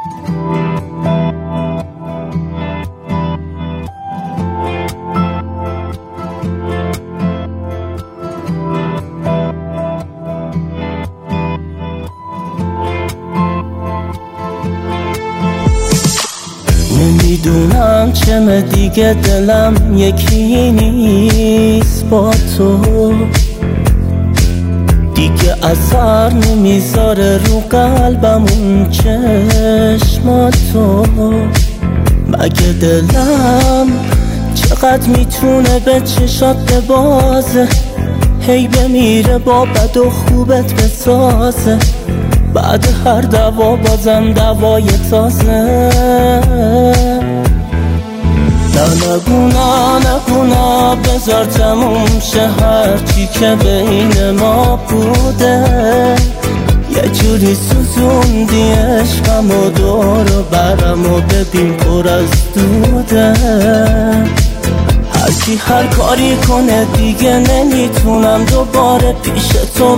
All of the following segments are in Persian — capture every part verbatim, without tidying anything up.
نمیدونم چمه دیگه دلم یکی نیست با تو، دیگه اثر نمیذاره رو قلبم اون چشماتو. مگه دلم چقدر میتونه به چشات ببازه، هی بمیره با بد و خوبت بسازه، بعد هر دوا بازم دوای تازه. نه نگونا نگونا بذار تموم شه هرچی که بین ما بوده، یه جوری سوزوندی عشقم و دور و برم و ببین پر از دوده. هرکی هر کاری کنه دیگه نمیتونم دوباره پیش تو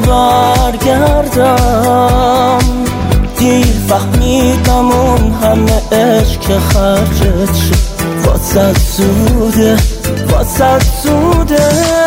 برگردم. دیر فهمیدم اون همه عشق که خرجت شد واسه زوده، واسه زوده.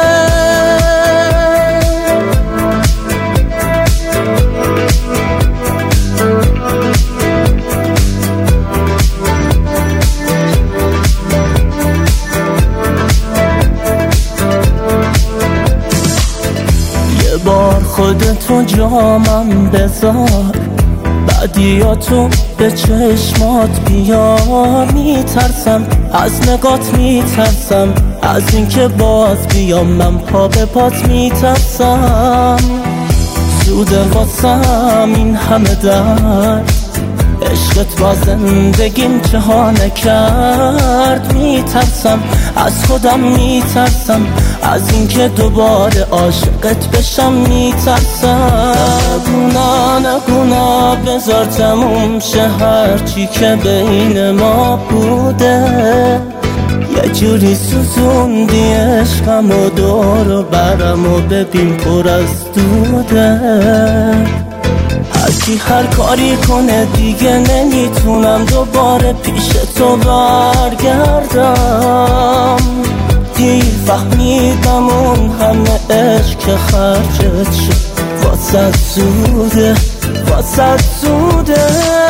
یه بار خودتو جامم بذار، بعدیاتو به چشمات بیار. میترسم از نگات، میترسم از اینکه باز بیام من پا به پات. میترسم زوده واسم این همه درد، عشقت با زندگیم جهانه کرد. میترسم از خودم، میترسم از اینکه دوباره عاشقت بشم. میترسم نگونا نگونا بذار تموم شه هرچی که بین ما بوده، یه جوری سوزوندی عشقم و دور و برم و ببین پر از دوده. هرکی هر کاری کنه دیگه نمیتونم دوباره پیش تو برگردم. دیر فهمیدم اون همه عشق که خرجت شد واسه زوده، واسه زوده.